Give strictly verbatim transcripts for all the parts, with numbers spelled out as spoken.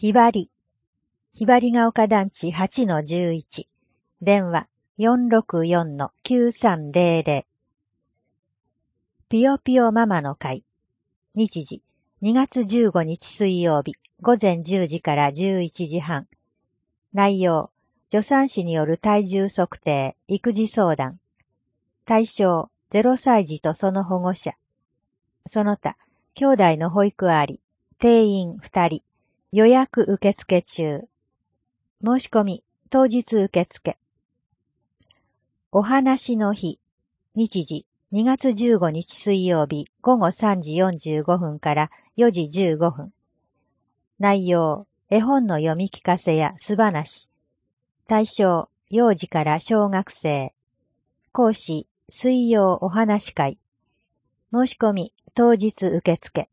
ひばり。ひばりが丘団地 はちのじゅういち。電話 よんろくよんのきゅうさんぜろぜろ。ぴよぴよママの会。日時にがつじゅうごにち水曜日午前じゅうじからじゅういちじはん。内容、助産師による体重測定、育児相談。対象、ゼロさい児とその保護者。その他、兄弟の保育あり、定員ふたり。予約受付中。申し込み、当日受付。お話の日。日時、にがつじゅうごにち水曜日午後さんじよんじゅうごふんからよじじゅうごふん。内容、絵本の読み聞かせや素話。対象、幼児から小学生。講師、水曜お話会。申し込み、当日受付。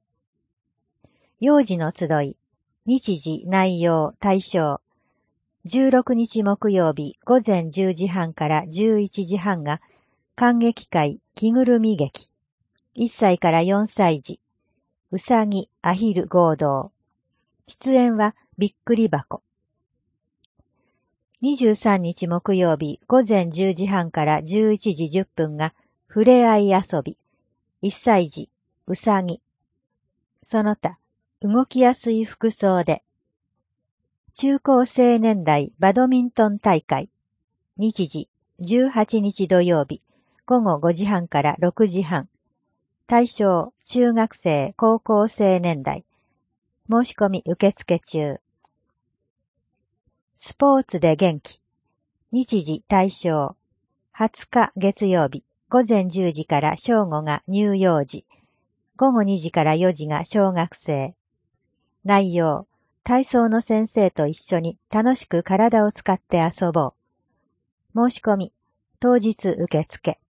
幼児の集い。日時、内容、対象。じゅうろくにち木曜日午前じゅうじはんからじゅういちじはんが観劇会着ぐるみ劇。いっさいからよんさい児。うさぎ、アヒル合同。出演はびっくり箱。にじゅうさんにち木曜日午前じゅうじはんからじゅういちじじゅっぷんがふれあい遊び。いっさい児、うさぎ。その他、動きやすい服装で。中高青年代バドミントン大会。日時、じゅうはちにち土曜日、午後ごじはんからろくじはん。対象、中学生、高校青年代。申し込み受付中。スポーツで元気。日時対象。はつか月曜日、午前じゅうじから正午が乳幼児。午後にじからよじが小学生。内容、体操の先生と一緒に楽しく体を使って遊ぼう。申し込み、当日受付。